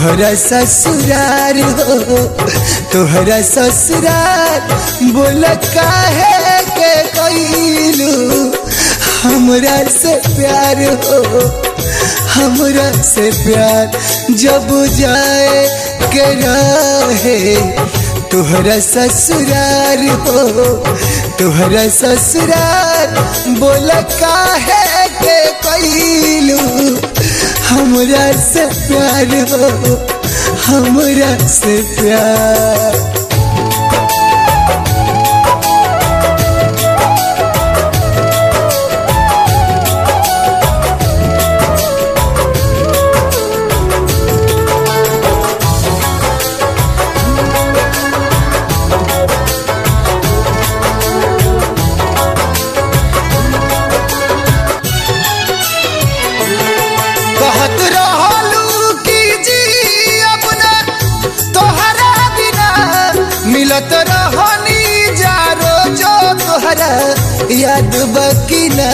तोहरा ससुरार हो तोहरा ससुरार बोल काहे के कइलू हमरा से प्यार हो हमरा से प्यार जब जाए के रहे तोहरा ससुरार हो तोहरा ससुरार बोल काहे के कइलू हमरा से प्यार हो हमरा से प्यार। कहत रहलू कि जी अपना तोहरा बिना मिलत रहनी जा रोजो तोहरा याद बकिना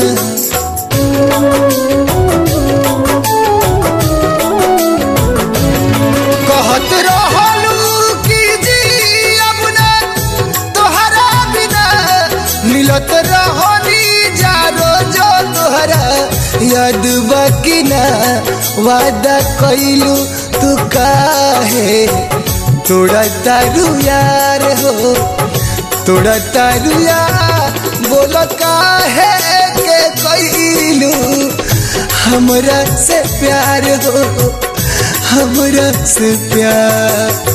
कहत रहलू कि जी अपना तोहरा बिना मिलत रहनी जा रोजो तोहरा याद बकिना वादा कइलू तू काहे तोड़ा तारू यार हो तोड़ा तारू यार बोल काहे के कइलू हमरा से प्यार हो हमरा से प्यार।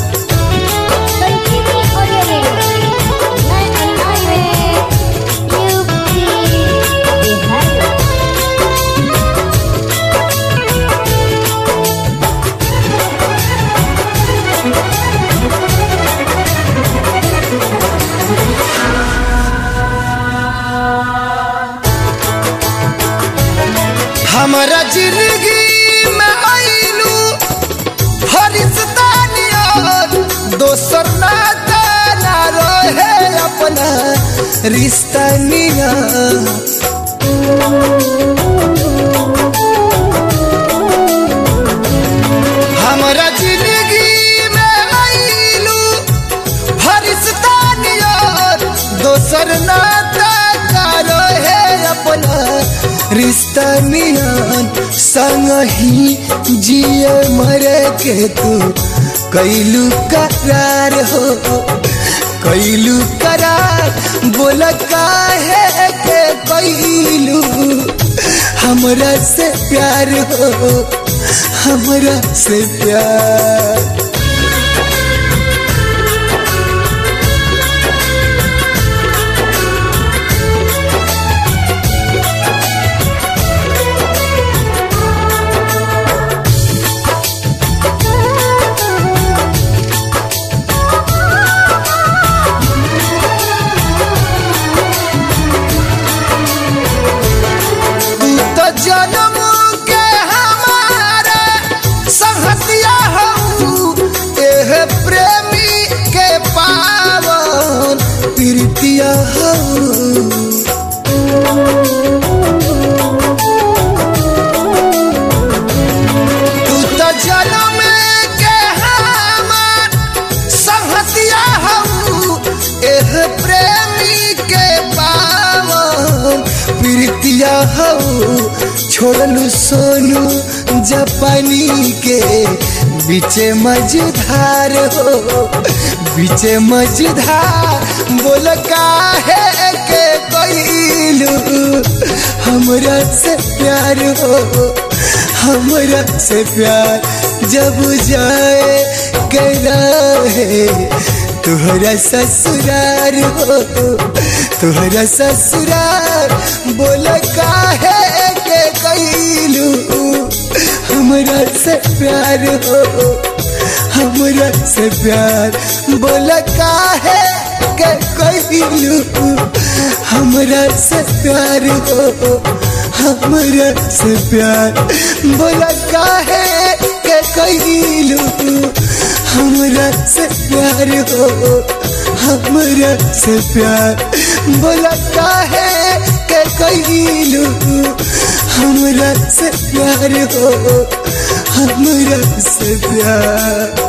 हमारा जिंदगी में आइलू फरिश्तानियत दोसर नाता ना रहे अपना रिश्ता निया हमारा जिंदगी में आइलू फरिश्तानियत दोसर नाता ना रहे अपना रिश्ता नियन संग ही जिए मरे के तू कैलू करार हो कैलू करार बोल काहे के कैलू हमरा से प्यार हो हमरा से प्यार। जन्म के हमारा संगतिया हूँ एह प्रेमी के पावन प्रीतिया हूँ तू तो जन्म के हमार संगतिया हूँ एह प्रेमी के पावन प्रीतिया हूँ छोड़लू सोनू जापानी के बीचे मझधार हो बीचे मझधार बोल काहे के कइलू हमरा से प्यार हो हमरा से प्यार जब जाए के रहे तोहरा ससुरार हो तोहरा ससुरार बोल काहे के कइलू हमरा से प्यार हो हमरा से प्यार बोल काहे के कइलू हमरा से प्यार हो हमरा से प्यार बोल काहे के कइलू हमरा से प्यार हो हमरा से प्यार बोल काहे के कइलू हमरा से प्यार हो हमरा से प्यार।